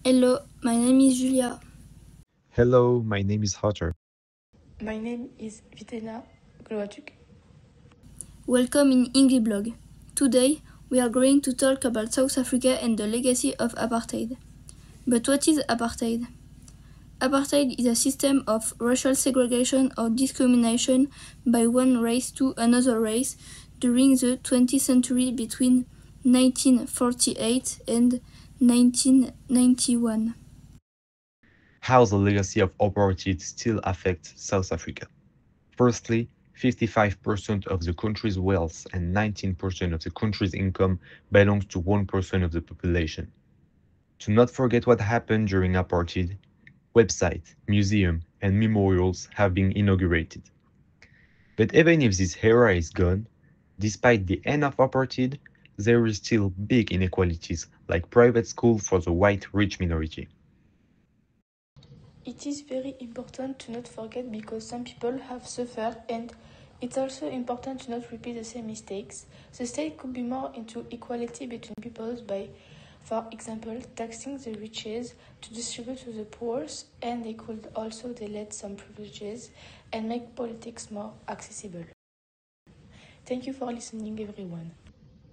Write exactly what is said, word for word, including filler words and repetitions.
Hello, my name is Julia. Hello, my name is Hotter. My name is Vitena Gloatuk. Welcome in Engleblog. Today, we are going to talk about South Africa and the legacy of apartheid. But what is apartheid? Apartheid is a system of racial segregation or discrimination by one race to another race during the twentieth century between nineteen forty-eight and nineteen ninety-one. How the legacy of apartheid still affects South Africa. Firstly, fifty-five percent of the country's wealth and nineteen percent of the country's income belongs to one percent of the population. To not forget what happened during apartheid, websites, museums, and memorials have been inaugurated. But even if this era is gone, despite the end of apartheid, there is still big inequalities like private school for the white rich minority. It is very important to not forget because some people have suffered, and it's also important to not repeat the same mistakes. The state could be more into equality between peoples by, for example, taxing the riches to distribute to the poor, and they could also delete some privileges and make politics more accessible. Thank you for listening, everyone.